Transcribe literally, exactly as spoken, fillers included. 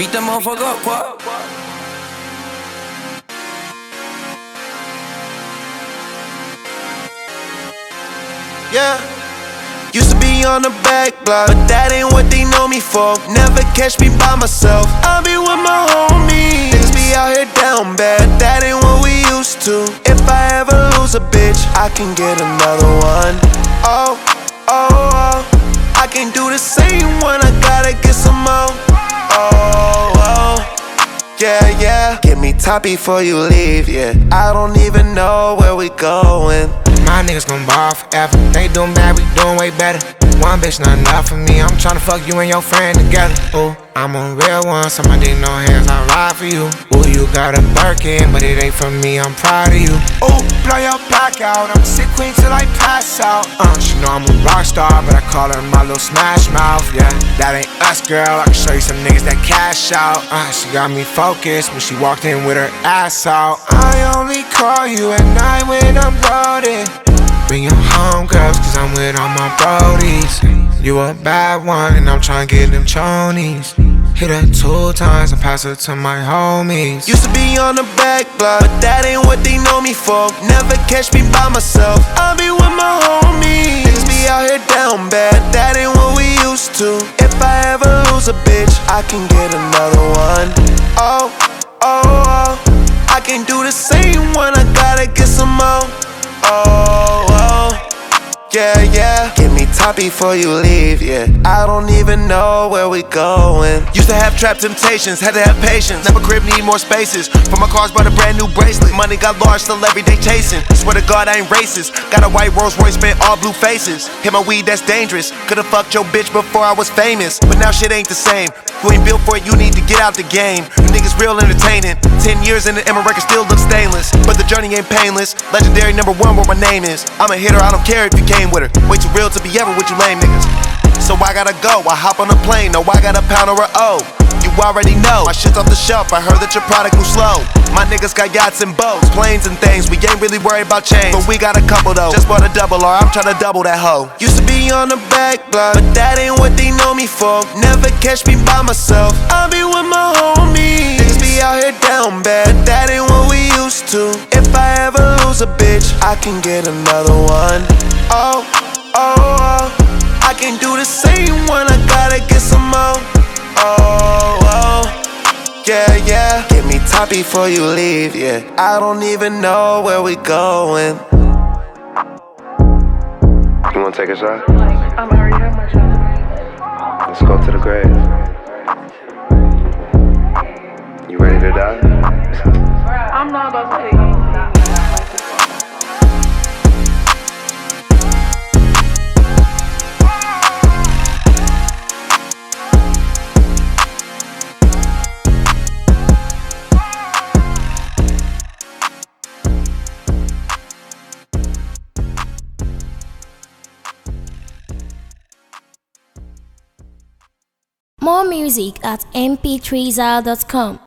Beat that motherfucker up, what? Yeah. Used to be on the back block, but that ain't what they know me for. Never catch me by myself, I'll be with my homies. Niggas be out here down bad, that ain't what we used to. If I ever lose a bitch, I can get another one. Oh, oh, oh, I can do the same one, I gotta get some more. Oh, oh, yeah, yeah. Get me top before you leave, yeah. I don't even know where we going. My niggas gon' ball forever. They doing bad, we doing way better. One bitch not enough for me. I'm tryna fuck you and your friend together. Ooh, I'm a real one, so my dick no hands, I ride for you. Ooh, you got a Birkin, but it ain't for me, I'm proud of you. Ooh, blow your back out, I'm a sick queen till I pass out. Uh, she know I'm a rock star, but I call her my little smash mouth. Yeah, that ain't us, girl, I can show you some niggas that cash out. Uh, she got me focused when she walked in with her ass out. I only call you at night when I'm loaded. Bring your home, girls, cause I'm with all my brodies. You a bad one, and I'm tryna get them chonies. Hit her two times and pass her to my homies. Used to be on the back block, but that ain't what they know me for. Never catch me by myself, I'll be with my homies. Niggas be out here down bad, that ain't what we used to. If I ever lose a bitch, I can get another one. Oh, oh, oh, I can do the same one, I gotta get some more. Oh, oh, yeah, yeah. Get me top before you leave, yeah. I don't even know where we going. Used to have trap temptations, had to have patience. Never crib, need more spaces. For my cars, bought a brand new bracelet. Money got large, still every day chasing. Swear to God, I ain't racist. Got a white Rolls Royce, spent all blue faces. Hit my weed, that's dangerous. Could've fucked your bitch before I was famous, but now shit ain't the same. You ain't built for it, you need to get out the game. You niggas real entertaining. Ten years in the Emma record still looks stainless, but the journey ain't painless. Legendary number one, where my name is. I'm a hitter, I don't care if you came with her. Way too real to be ever with you lame niggas. So I gotta go, I hop on a plane, no I got a pound or a O. You already know, my shit's off the shelf, I heard that your product moves slow. My niggas got yachts and boats, planes and things, we ain't really worried about change, but we got a couple though. Just bought a double R, I'm tryna double that hoe. Used to be on the back block, but that ain't what they know me for. Never catch me by myself, I'll be with my homies. Niggas be out here down bad, that ain't what we used to. If I ever lose a bitch, I can get another one. Oh, oh, oh, I can do the same one, I gotta get some more. Oh, oh, yeah, yeah. Get me top before you leave, yeah. I don't even know where we going. You wanna take a shot? I'm already have my shot. Let's go to the grave. You ready to die? I'm not about to take you. More music at m p three zal dot com.